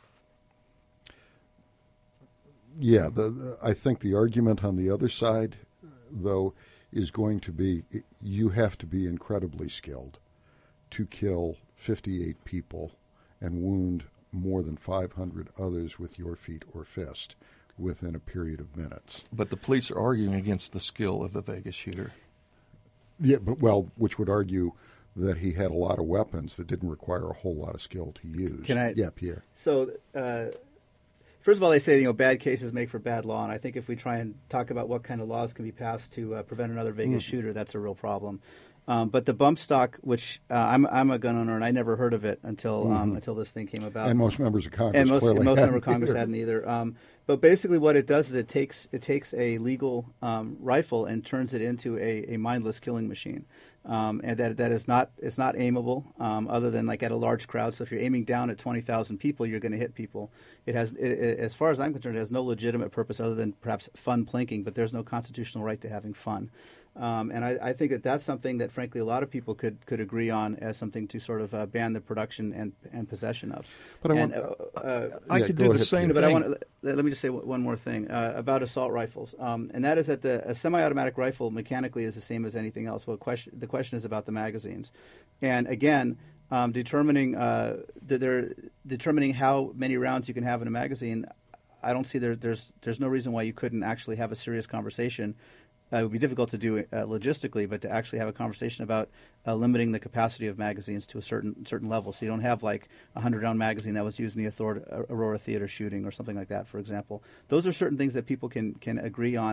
Yeah, the, the, I think the argument on the other side, though, is going to be you have to be incredibly skilled to kill fifty-eight people and wound more than five hundred others with your feet or fist within a period of minutes. But the police are arguing against the skill of the Vegas shooter. Yeah, but well, which would argue that he had a lot of weapons that didn't require a whole lot of skill to use. Can I? Yeah, Pierre. So, uh, first of all, they say, you know, bad cases make for bad law, and I think if we try and talk about what kind of laws can be passed to uh, prevent another Vegas mm. shooter, that's a real problem. Um, but the bump stock, which uh, I'm I'm a gun owner, and I never heard of it until um, mm-hmm. until this thing came about. And most members of Congress and most, clearly and most members of hadn't Congress either. hadn't either. Um, but basically, what it does is it takes it takes a legal um, rifle and turns it into a, a mindless killing machine. Um, and that that is not it's not aimable um, other than like at a large crowd. So if you're aiming down at twenty thousand people, you're going to hit people. It has, it, it, as far as I'm concerned, it has no legitimate purpose other than perhaps fun plinking. But there's no constitutional right to having fun. Um, and I, I think that that's something that, frankly, a lot of people could, could agree on as something to sort of uh, ban the production and, and possession of. But I, and, want, uh, uh, I yeah, could do the ahead, same Peter. thing. But I want to, let me just say one more thing uh, about assault rifles, um, and that is that the a semi-automatic rifle mechanically is the same as anything else. Well, question, the question is about the magazines, and again, um, determining uh, that they're determining how many rounds you can have in a magazine. I don't see there, there's there's no reason why you couldn't actually have a serious conversation. Uh, it would be difficult to do uh, logistically, but to actually have a conversation about uh, limiting the capacity of magazines to a certain certain level. So you don't have like a hundred round magazine that was used in the Aurora, Aurora Theater shooting or something like that, for example. Those are certain things that people can can agree on that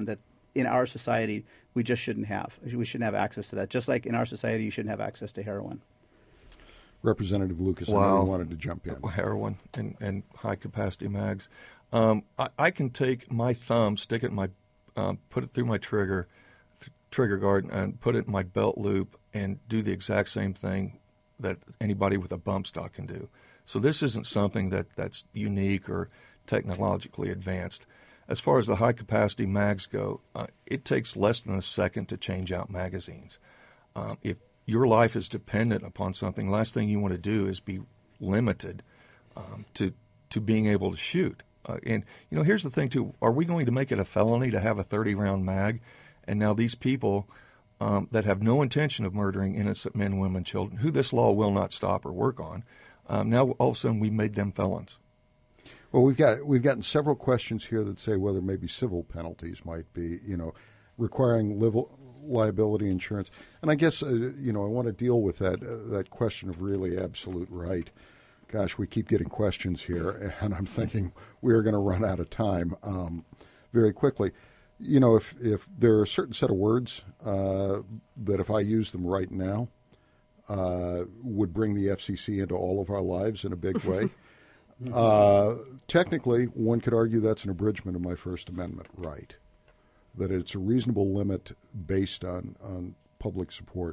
in our society we just shouldn't have. We shouldn't have access to that. Just like in our society you shouldn't have access to heroin. Representative Lucas, wow. I know you wanted to jump in. Heroin and, and high-capacity mags. Um, I, I can take my thumb, stick it in my, um, put it through my trigger, th- trigger guard, and put it in my belt loop and do the exact same thing that anybody with a bump stock can do. So this isn't something that, that's unique or technologically advanced. As far as the high-capacity mags go, uh, it takes less than a second to change out magazines. Um, if your life is dependent upon something, last thing you want to do is be limited um, to to being able to shoot. Uh, and, you know, here's the thing, too. Are we going to make it a felony to have a thirty-round mag? And now these people um, that have no intention of murdering innocent men, women, children, who this law will not stop or work on, um, now all of a sudden we made them felons. Well, we've got we've gotten several questions here that say whether maybe civil penalties might be, you know, requiring liv- liability insurance. And I guess, uh, you know, I want to deal with that uh, that question of really absolute right. Gosh, we keep getting questions here, and I'm thinking we are going to run out of time um, very quickly. You know, if, if there are a certain set of words uh, that if I use them right now uh, would bring the F C C into all of our lives in a big way, uh, technically one could argue that's an abridgment of my First Amendment right. That it's a reasonable limit based on, on public support.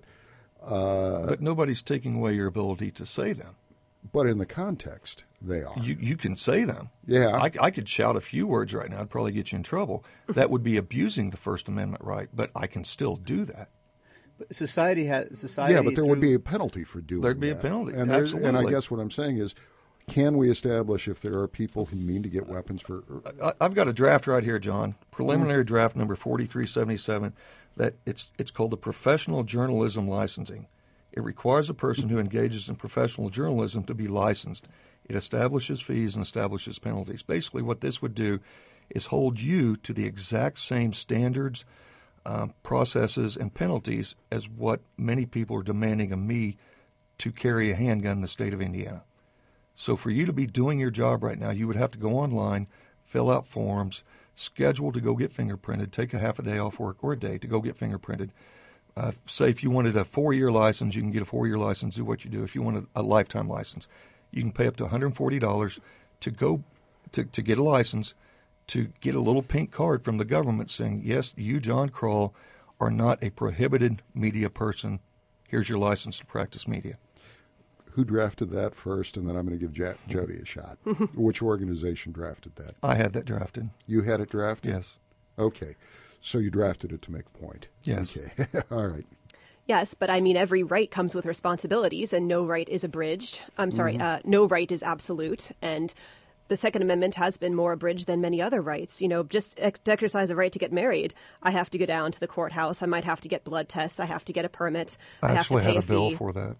Uh, but nobody's taking away your ability to say them. But in the context, they are. You you can say them. Yeah. I, I could shout a few words right now. I'd probably get you in trouble. That would be abusing the First Amendment right, but I can still do that. But society has society. Yeah, but there through, would be a penalty for doing that. There'd be a penalty, and absolutely. And I guess what I'm saying is, can we establish if there are people who mean to get weapons for... I, I've got a draft right here, John. Preliminary mm-hmm. draft number forty-three seventy-seven. That it's it's called the Professional Journalism Licensing. It requires a person who engages in professional journalism to be licensed. It establishes fees and establishes penalties. Basically, what this would do is hold you to the exact same standards, um, processes, and penalties as what many people are demanding of me to carry a handgun in the state of Indiana. So for you to be doing your job right now, you would have to go online, fill out forms, schedule to go get fingerprinted, take a half a day off work or a day to go get fingerprinted. Uh, say if you wanted a four-year license, you can get a four-year license, do what you do. If you wanted a lifetime license, you can pay up to one hundred forty dollars to go to, to get a license, to get a little pink card from the government saying, yes, you, John Kroll, are not a prohibited media person. Here's your license to practice media. Who drafted that first? And then I'm going to give J- Jody a shot. Which organization drafted that? I had that drafted. You had it drafted? Yes. Okay. So you drafted it to make a point. Yes. Okay. All right. Yes, but I mean, every right comes with responsibilities, and no right is abridged. I'm sorry, mm-hmm. uh, no right is absolute, and the Second Amendment has been more abridged than many other rights. You know, just ex- to exercise a right to get married, I have to go down to the courthouse. I might have to get blood tests. I have to get a permit. I, I have actually to pay had a, a bill fee. for that.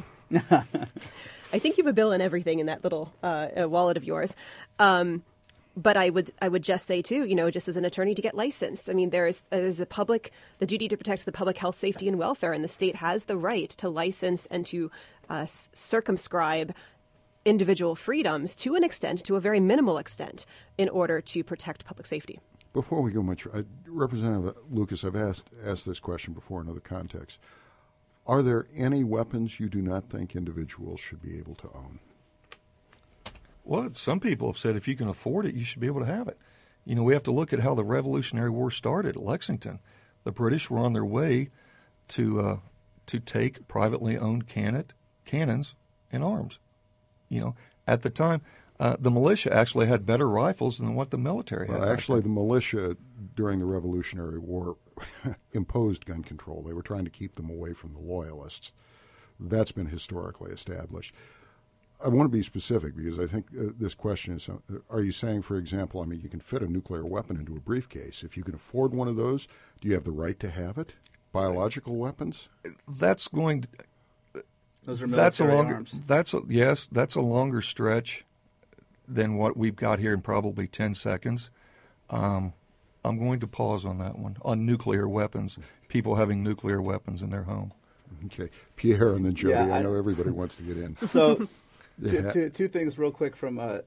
I think you have a bill and everything in that little uh, uh, wallet of yours. Um, But I would I would just say, too, you know, just as an attorney to get licensed. I mean, there is there's a public, the duty to protect the public health, safety, and welfare, and the state has the right to license and to uh, circumscribe individual freedoms to an extent, to a very minimal extent, in order to protect public safety. Before we go much, uh, Representative Lucas, I've asked asked this question before in other contexts. Are there any weapons you do not think individuals should be able to own? Well, some people have said if you can afford it, you should be able to have it. You know, we have to look at how the Revolutionary War started at Lexington. The British were on their way to uh, to take privately owned cannon, cannons and arms. You know, at the time, uh, the militia actually had better rifles than what the military had. Well, actually, the militia during the Revolutionary War imposed gun control. They were trying to keep them away from the Loyalists. That's been historically established. I want to be specific because I think uh, this question is, uh, are you saying, for example, I mean, you can fit a nuclear weapon into a briefcase. If you can afford one of those, do you have the right to have it? Biological weapons? That's going to... Those are that's a military longer, arms. That's a, yes, that's a longer stretch than what we've got here in probably ten seconds. Um, I'm going to pause on that one, on nuclear weapons, people having nuclear weapons in their home. Okay. Pierre and then Jody. Yeah, I, I know everybody wants to get in. So... Yeah. Two, two, two things real quick from uh,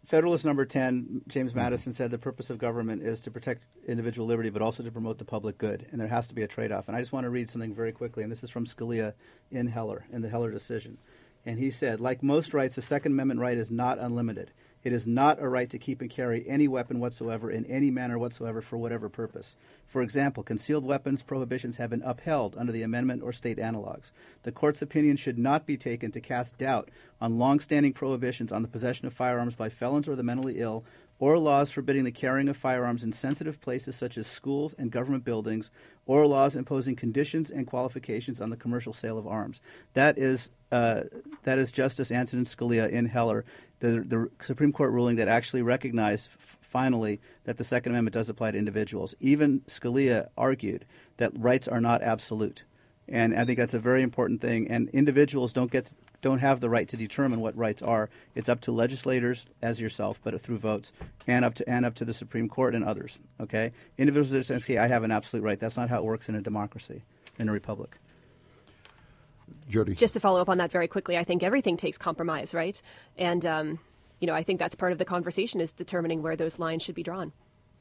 Federalist number ten, James Madison said the purpose of government is to protect individual liberty, but also to promote the public good, and there has to be a trade-off. And I just want to read something very quickly, and this is from Scalia in Heller, in the Heller decision. And he said, like most rights, the Second Amendment right is not unlimited. It is not a right to keep and carry any weapon whatsoever in any manner whatsoever for whatever purpose. For example, concealed weapons prohibitions have been upheld under the amendment or state analogs. The court's opinion should not be taken to cast doubt on long-standing prohibitions on the possession of firearms by felons or the mentally ill, or laws forbidding the carrying of firearms in sensitive places such as schools and government buildings, or laws imposing conditions and qualifications on the commercial sale of arms. That is uh, that is Justice Antonin Scalia in Heller, the, the Supreme Court ruling that actually recognized f- finally that the Second Amendment does apply to individuals. Even Scalia argued that rights are not absolute. And I think that's a very important thing. And individuals don't get don't have the right to determine what rights are. It's up to legislators, as yourself, but through votes, and up to and up to the Supreme Court and others. Okay, individuals are saying, "Okay, I have an absolute right." That's not how it works in a democracy, in a republic. Jody, just to follow up on that very quickly, I think everything takes compromise, right? And um, you know, I think that's part of the conversation is determining where those lines should be drawn.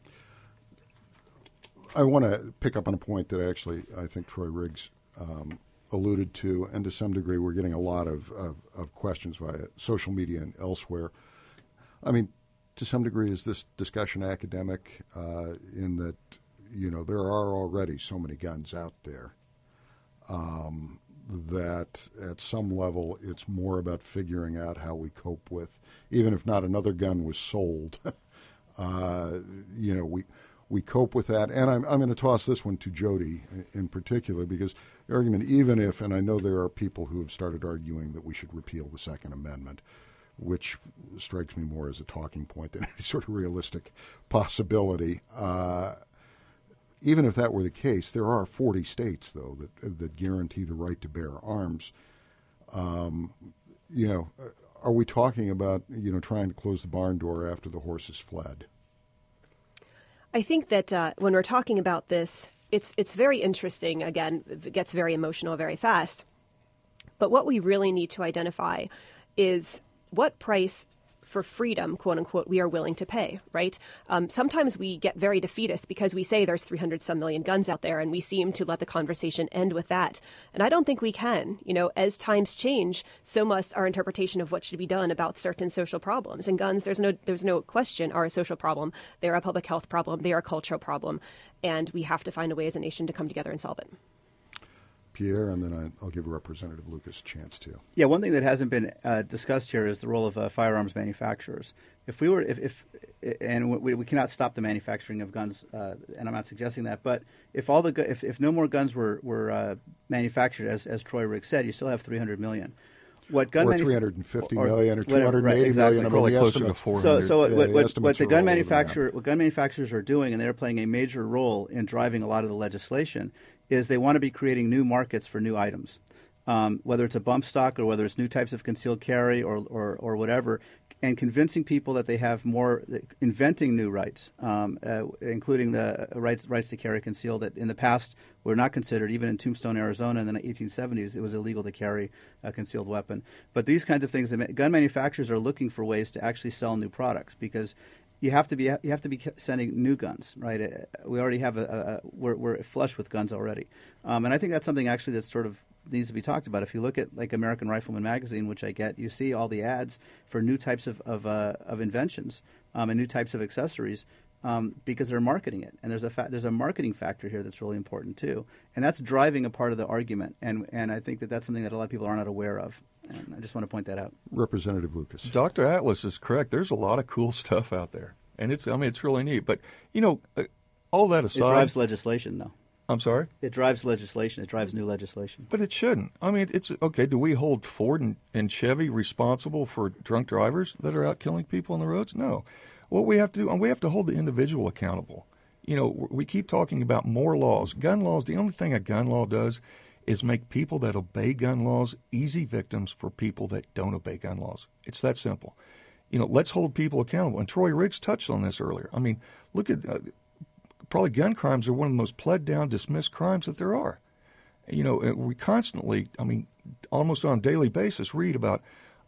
I want to pick up on a point that actually I think Troy Riggs Um, alluded to, and to some degree we're getting a lot of, of, of questions via social media and elsewhere. I mean, to some degree, is this discussion academic uh, in that, you know, there are already so many guns out there um, that at some level it's more about figuring out how we cope with, even if not another gun was sold, uh, you know, we we cope with that. And I'm, I'm going to toss this one to Jody in particular, because the argument, even if, and I know there are people who have started arguing that we should repeal the Second Amendment, which strikes me more as a talking point than any sort of realistic possibility. Uh, even if that were the case, there are forty states, though, that that guarantee the right to bear arms. Um, you know, are we talking about, you know, trying to close the barn door after the horses fled? I think that uh, when we're talking about this, it's it's very interesting. Again, it gets very emotional very fast. But what we really need to identify is what price for freedom, quote unquote, we are willing to pay, right? Um, sometimes we get very defeatist because we say there's three hundred some million guns out there, and we seem to let the conversation end with that. And I don't think we can. You know, as times change, so must our interpretation of what should be done about certain social problems. And guns, there's no there's no question, are a social problem. They're a public health problem. They are a cultural problem. And we have to find a way as a nation to come together and solve it. Pierre, and then I, I'll give Representative Lucas a chance too. Yeah, one thing that hasn't been uh, discussed here is the role of uh, firearms manufacturers. If we were, if, if and we, we cannot stop the manufacturing of guns, uh, and I'm not suggesting that, but if all the if, if no more guns were were uh, manufactured, as as Troy Riggs said, you still have three hundred million. What gun or manuf- three hundred fifty or, million or whatever, two hundred eighty right, exactly. million. I mean, Probably the closer to estimates- four So, hundred. so what, Yeah, what, the what, estimates what the are gun all over the manufacturer, map. what gun manufacturers are doing, and they're playing a major role in driving a lot of the legislation, is they want to be creating new markets for new items. Um, whether it's a bump stock or whether it's new types of concealed carry or, or, or whatever, and convincing people that they have more, inventing new rights, um, uh, including the rights rights to carry concealed that in the past were not considered. Even in Tombstone, Arizona in the eighteen seventies, it was illegal to carry a concealed weapon. But these kinds of things, gun manufacturers are looking for ways to actually sell new products because you have to be you have to be sending new guns, right? We already have a, a we're, we're flush with guns already, um, and I think that's something actually that's sort of needs to be talked about. If you look at like American Rifleman magazine, which I get, you see all the ads for new types of of, uh, of inventions um, and new types of accessories um, because they're marketing it. And there's a fa- there's a marketing factor here that's really important too, and that's driving a part of the argument. And and I think that that's something that a lot of people are not aware of. And I just want to point that out. Representative Lucas. Doctor Atlas is correct. There's a lot of cool stuff out there, and it's I mean it's really neat. But you know, uh, all that aside, it drives legislation though. I'm sorry? It drives legislation. It drives new legislation. But it shouldn't. I mean, it's okay. Do we hold Ford and, and Chevy responsible for drunk drivers that are out killing people on the roads? No. What we have to do, and we have to hold the individual accountable. You know, we keep talking about more laws. Gun laws, the only thing a gun law does is make people that obey gun laws easy victims for people that don't obey gun laws. It's that simple. You know, let's hold people accountable. And Troy Riggs touched on this earlier. I mean, look at... Uh, Probably gun crimes are one of the most pled down, dismissed crimes that there are. You know, we constantly, I mean, almost on a daily basis, read about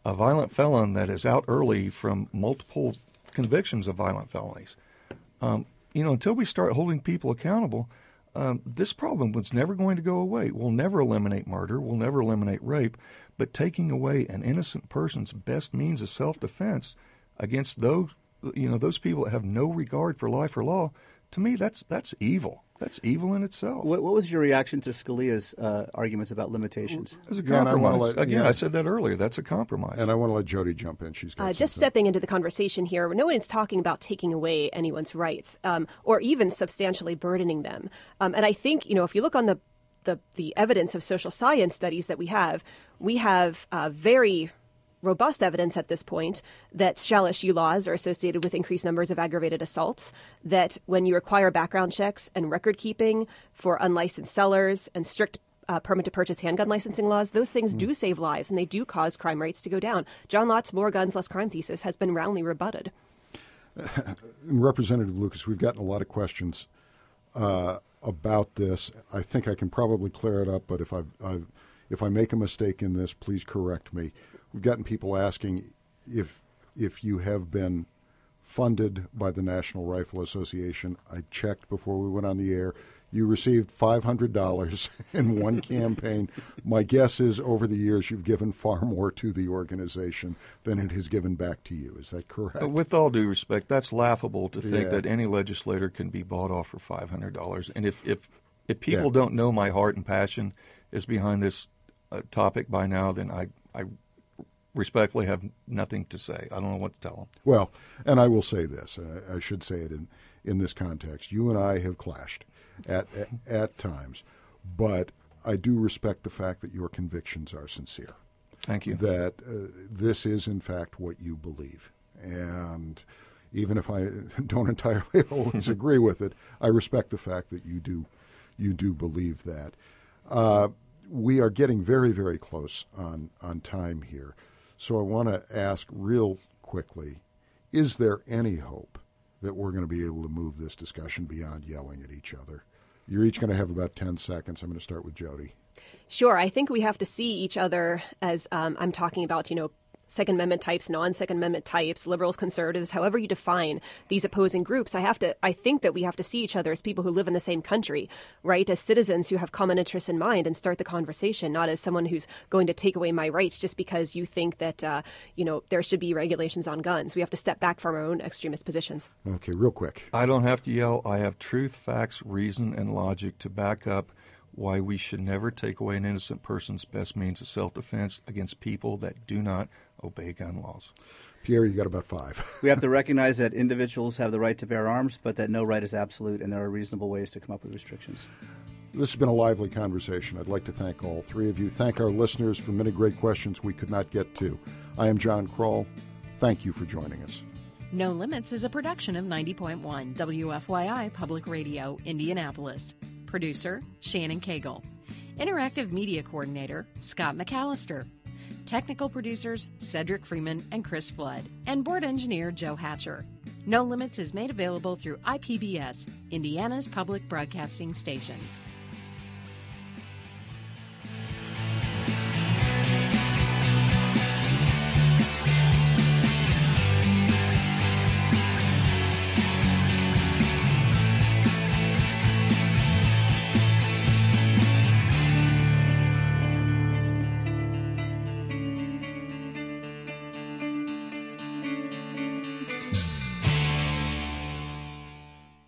a violent felon that is out early from multiple convictions of violent felonies. Um, you know, until we start holding people accountable, um, this problem was never going to go away. We'll never eliminate murder. We'll never eliminate rape. But taking away an innocent person's best means of self-defense against those, you know, those people that have no regard for life or law, to me, that's that's evil. That's evil in itself. What, what was your reaction to Scalia's uh, arguments about limitations? As a Yeah, and I compromise. wanna let- Again, yeah. I said that earlier. That's a compromise. And I want to let Jody jump in. She's got Uh, just something. stepping into the conversation here, no one is talking about taking away anyone's rights um, or even substantially burdening them. Um, and I think, you know, if you look on the, the, the evidence of social science studies that we have, we have uh, very robust evidence at this point that shall issue laws are associated with increased numbers of aggravated assaults, that when you require background checks and record keeping for unlicensed sellers and strict uh, permit to purchase handgun licensing laws, those things mm. do save lives and they do cause crime rates to go down. John Lott's more guns, less crime thesis has been roundly rebutted. Representative Lucas, we've gotten a lot of questions uh, about this. I think I can probably clear it up, but if I've, I've, if I make a mistake in this, please correct me. We've gotten people asking if if you have been funded by the National Rifle Association. I checked before we went on the air. You received five hundred dollars in one campaign. My guess is over the years you've given far more to the organization than it has given back to you. Is that correct? With all due respect, that's laughable to think Yeah. that any legislator can be bought off for five hundred dollars. And if, if, if people Yeah. don't know my heart and passion is behind this uh, topic by now, then I, I respectfully have nothing to say. I don't know what to tell them. Well, and I will say this, and I, I should say it in, in this context. You and I have clashed at, at at times, but I do respect the fact that your convictions are sincere. Thank you. That uh, this is, in fact, what you believe. And even if I don't entirely always agree with it, I respect the fact that you do you do believe that. Uh, we are getting very, very close on, on time here. So I want to ask real quickly, is there any hope that we're going to be able to move this discussion beyond yelling at each other? You're each going to have about ten seconds. I'm going to start with Jody. Sure. I think we have to see each other as um, I'm talking about, you know, Second Amendment types, non-Second Amendment types, liberals, conservatives, however you define these opposing groups. I have to. I think that we have to see each other as people who live in the same country, right? As citizens who have common interests in mind and start the conversation, not as someone who's going to take away my rights just because you think that, uh, you know, there should be regulations on guns. We have to step back from our own extremist positions. Okay, real quick. I don't have to yell. I have truth, facts, reason, and logic to back up why we should never take away an innocent person's best means of self-defense against people that do not obey gun laws. Pierre, you got about five. We have to recognize that individuals have the right to bear arms, but that no right is absolute, and there are reasonable ways to come up with restrictions. This has been a lively conversation. I'd like to thank all three of you. Thank our listeners for many great questions we could not get to. I am John Kroll. Thank you for joining us. No Limits is a production of ninety point one W F Y I Public Radio, Indianapolis. Producer, Shannon Cagle. Interactive Media Coordinator, Scott McAllister. Technical producers, Cedric Freeman and Chris Flood. And Board Engineer, Joe Hatcher. No Limits is made available through I P B S, Indiana's public broadcasting stations.